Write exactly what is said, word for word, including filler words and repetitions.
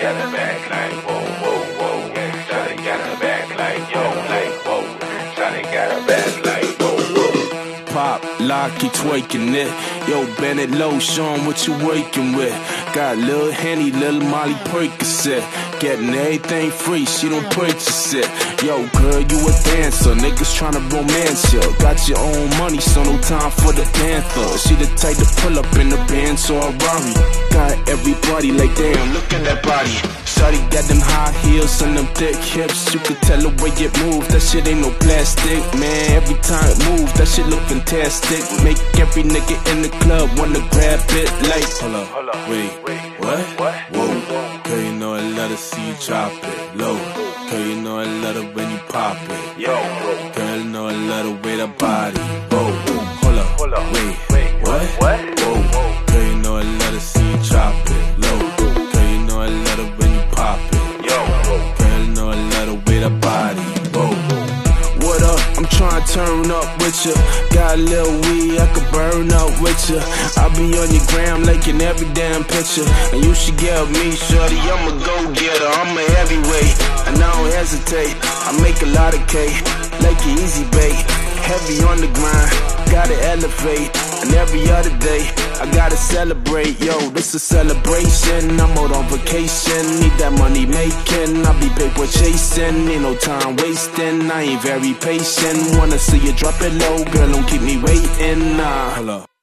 got a back like whoa, whoa, whoa. Shawty got a back like yo, like whoa. Shawty got a back like whoa, whoa. Pop, lock, keep twerking it. Yo, Bennett Low, show 'em what you working with. Got Lil Henny, Lil Molly Percocet. Getting everything free, she don't purchase it. Yo, girl, you a dancer, niggas tryna romance ya. Got your own money, so no time for the panther. She the type to pull up in the Benz or a Rari. Got everybody like, damn, look at that body. Shawty got them high heels and them thick hips. You can tell the way it moves, that shit ain't no plastic. Man, every time it moves, that shit look fantastic. Make every nigga in the club wanna grab it like, hold up, Hold up. wait, Wait, what? what? Whoa, girl, you know I love to see you drop it low. Girl, you know I love it when you pop it. Yo, Girl, you know I love the way that body. Whoa, hold up, hold up. wait, Wait, what? what? Whoa, girl, you know I love to see you drop it low. Girl, you know I love it when you pop it. Yo, Girl, you know I love the way that body. Whoa. What up? I'm trying to turn up with ya. Got a little weed, I could burn up with ya. I'll be on your gram liking every damn picture. And you should get with me, shorty, I'm a go-getter. I'm a heavyweight, and I don't hesitate. I make a lot of cake, like an easy bake. Heavy on the grind, gotta elevate. And every other day, I gotta celebrate. Yo, this a celebration, I'm out on vacation. Need that money making, I be paper chasing. Ain't no time wasting, I ain't very patient. Wanna see you drop it low, girl, don't keep me waiting, nah. Hold up.